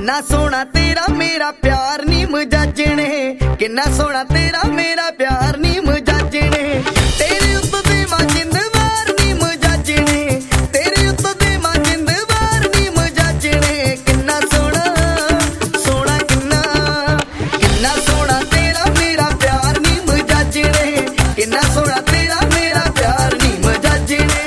किन्ना सोना तेरा मेरा प्यार नी मजाजने, किन्ना सोना तेरा मेरा प्यार नी मजाजने। तेरे उत्ते दे मां जिंद वार नी मजाजने, तेरे उत्ते दे मां जिंद वार नी मजाजने। किन्ना सोना सोना किन्ना किन्ना सोना तेरा मेरा प्यार नी मजाजने, किन्ना सोना तेरा मेरा प्यार नी मजाजने।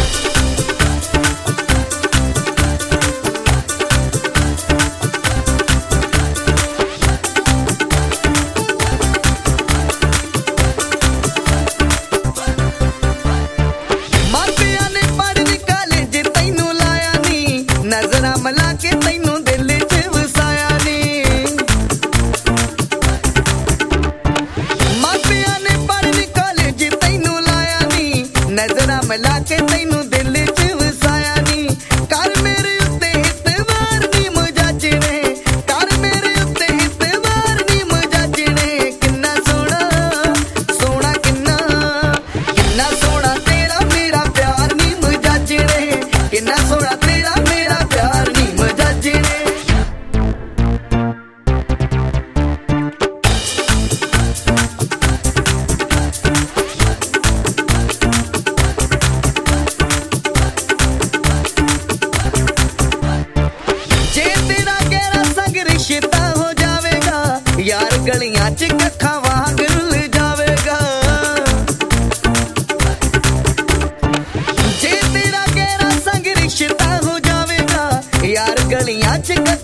नजरा मिला के तैनू दिल च वसाया नी, मापिया ने पढ़ कॉलेज तैनू लाया नी। नजरा मिला के तैनू दिल च वसाया नी। कर मेरे उत्ते इतवार नी मजाजने, कर मेरे उत्ते इतवार नी मजाजने। किन्ना सोना सोना किन्ना किन्ना सोना तेरा मेरा प्यार नी मजाजने, किन्ना सोना तेरा मेरा प्यार नी मजाजने। जे तेरा गहरा संग रिश्ता हो जावेगा, यार गलियां च कखा वांग रुल जावेगा। जे तेरा गहरा संग रिश्ता हो जावेगा, यार गलियां च